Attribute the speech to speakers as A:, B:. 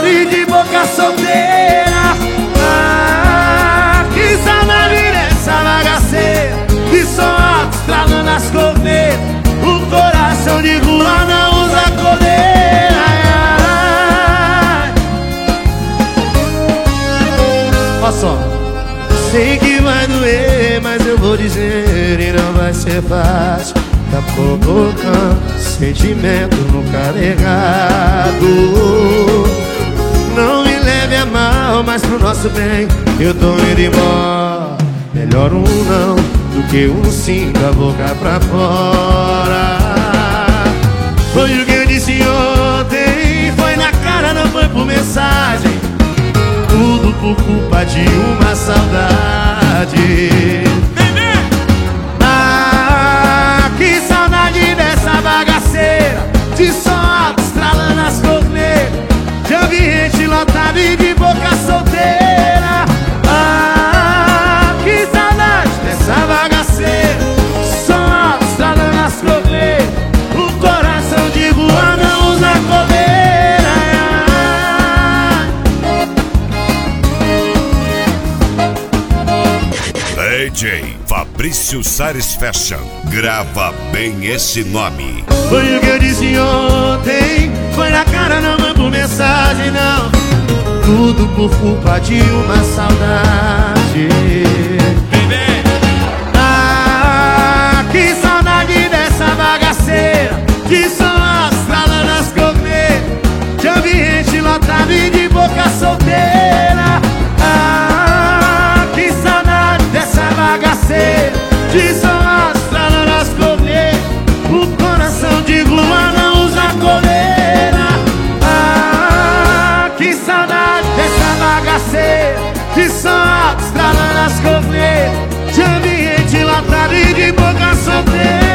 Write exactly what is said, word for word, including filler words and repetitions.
A: lotado e de boca solteira. Ah, que saudade dessa bagaceira, de som alto estralando as cornetas. O coração de rua não usa coleira. Olha só. Sei que vai doer, mas eu vou dizer e não vai ser fácil. Tá colocando sentimento no carregado. Não me leve a mal, mas pro nosso bem eu tô indo embora. Melhor um não do que um sim com a boca pra fora. Foi o que eu disse ontem, foi na cara, não foi por mensagem. Tudo por culpa de uma saudade. Ah, que saudade dessa bagaceira, de som alto estralando as cornetas, de ambiente lotado e de boca solteira. Ah, que saudade dessa bagaceira, som alto estralando as cornetas. O coração de rua não usa coleira.
B: D J Fabrício Sares Fashion, grava bem esse nome.
A: Foi o que eu disse ontem, foi na cara, não foi por mensagem, não. Tudo por culpa de uma saudade. Ah, que saudade dessa bagaceira, de som alto estralando as cornetas, de ambiente lotado e de boca solteira. Ah, que saudade dessa bagaceira, de som alto estralando as cornetas. O coração de lua não usa coleira. Ah, que saudade dessa bagaceira, de som alto estralando as cornetas, de ambiente lotado e de boca solteira.